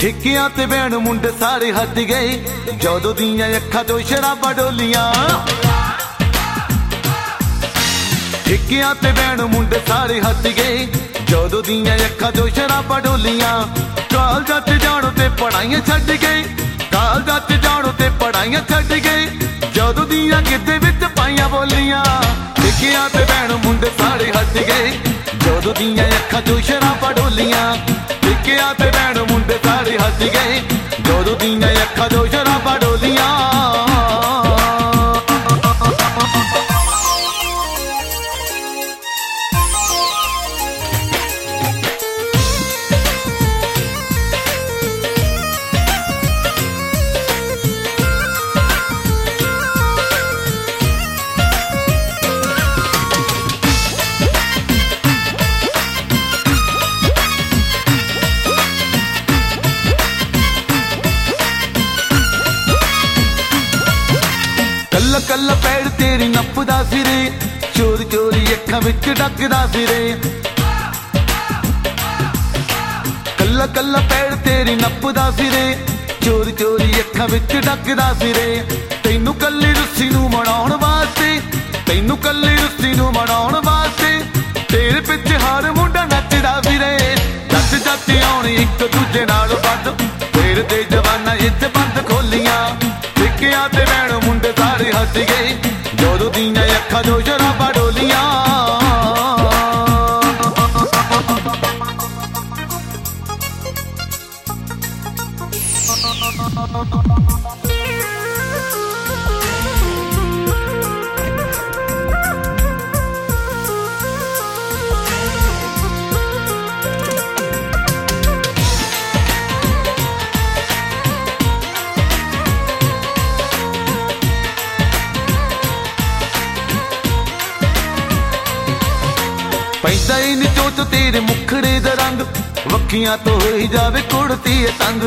ठिकियां ते बैण मुंडे सारे हट गए जदों दियां अखां चों शराबां डोलियां। ठिकियां ते बैण मुंडे सारे हट गए जदों दियां अखां चों शराबां डोलियां। कालजां च जाणो ते पढ़ाइयां छड्ड गए, कालजां च जाणो ते पढ़ाइयां छड्ड गए जदों दियां गिद्दे विच पाइयां बोलियां। ठिकियां ते बैण मुंडे सारे हट गए जदों दियां अखां चों शराबां डोलियां। ठिकियां ते बैण मुंडे सारे हट गए जदों दियां अखां चों शराबां डोलियां। कल्ला कल्ला पैर तेरी नपदा फिरे चोरी चोरी अखां विच डकदा फिरे। कल्ला कल्ला पैर तेरी नपदा फिरे चोरी चोरी अखां विच डकदा फिरे। तैनू कल्ली रुस्सी नू मनाउण वास्ते, तैनू कल्ली रुस्सी नू मनाउण वास्ते तेरे पिछे हर मुंडा नचदा फिरे। जट जट आउण इक दूजे नाल बद तेरे ते जवाना इच बंद खोलियां। ठिकियां ते बैण मुंडे सारे हट गए जदों दियां अखां चों शराबां डोलियां। पैंदा ही नी चोच तेरे मुखड़े दा रंग वक्खियां तो होई जावे कुड़ती तंग।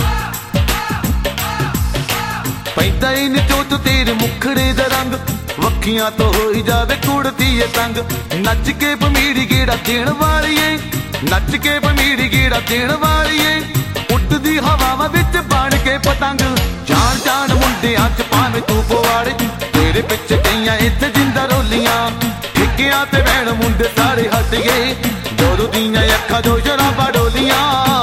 पैंदा ही नी चोच तेरे मुखड़े दा रंग वक्खियां तो होई जावे कुड़ती तंग। नच के भमीड़ी गेड़ा देण वालीए, नच के भमीड़ी गेड़ा देण वालीए उड़दी हवावां विच बण के पतंग। जान जान मुंडियां च भावें तू पवाड़े तेरे पिछे गईयां इत्थे जिंदा रोलियां। ठिकियां ते बैण मुंडे सारे हट गए जदों दियां अखां चों शराबां डोलियां।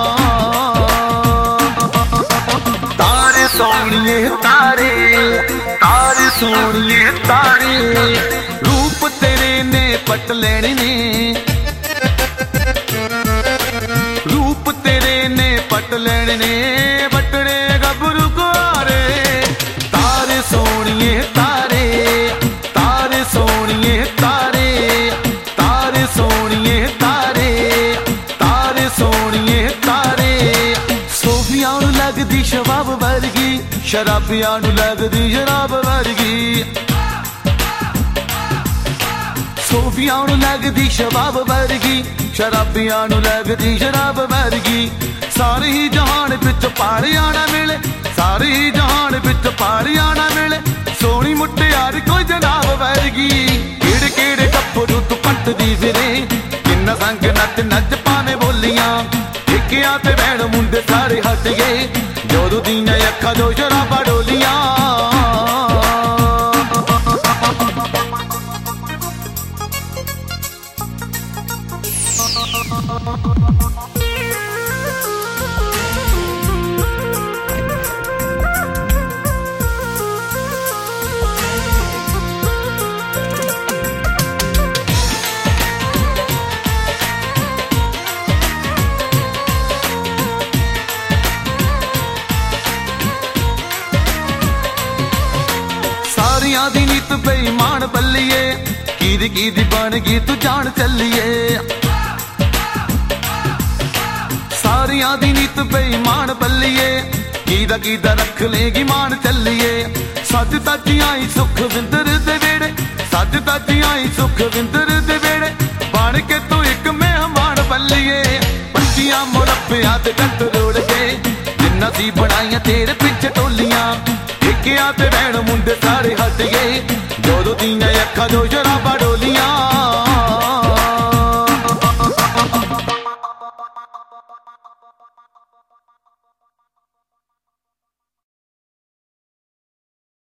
तारे सोहणिए तारे, तारे सोहणिए तारे रूप तेरे ने पट लैणे ने, रूप तेरे ने पट लैणे ने बटड़े गभरू कुआरे। तारे सोहणिए तारे, तारे सोहणिए तारे, तारे सोहणिए तारे, तारे सोहणिए तारे। सोफियां नू लगदी शबाब वर्गी, शराबियां नू लगदी शराब वर्गी। सोफियां नू लगदी शबाब वर्गी, शराबियां नू लगदी शराब वर्गी। सारे ही जहान विच पाड़ियां ना मिले, सारे ही जहान विच पाड़ियां ना मिले सोहणी मुटियार कोई जनाब वर्गी। केड़े केड़े गप्परू तू पटदी फिरे किन्ना संग नच नच पावे बोलियां। ठिकियां ते बैण मुंडे सारे हट गए जदों दियां अखां चों शराबां डोलियां। सारियां दी नीत बेईमान बल्लिए कीदी कीदी बन गई तू जान चलिए। सारियां दी नीत बेईमान बल्लिए कीदा कीदा रख लेगी मान चलिए। सज तज आई सुख विंदर दे वेड़े, सज तज आई सुख विंदर दे वेड़े बन के तू एक मेहमान बल्लिए। पच्चियां मुरब्बियां ते जट रोड़ गए जिन्ना सी बनाइयां तेरे पिछे टोलियां। ठिकियां ते बैण मुंडे सारे हट गए जदों दियां अखां चों शराबां डोलियां।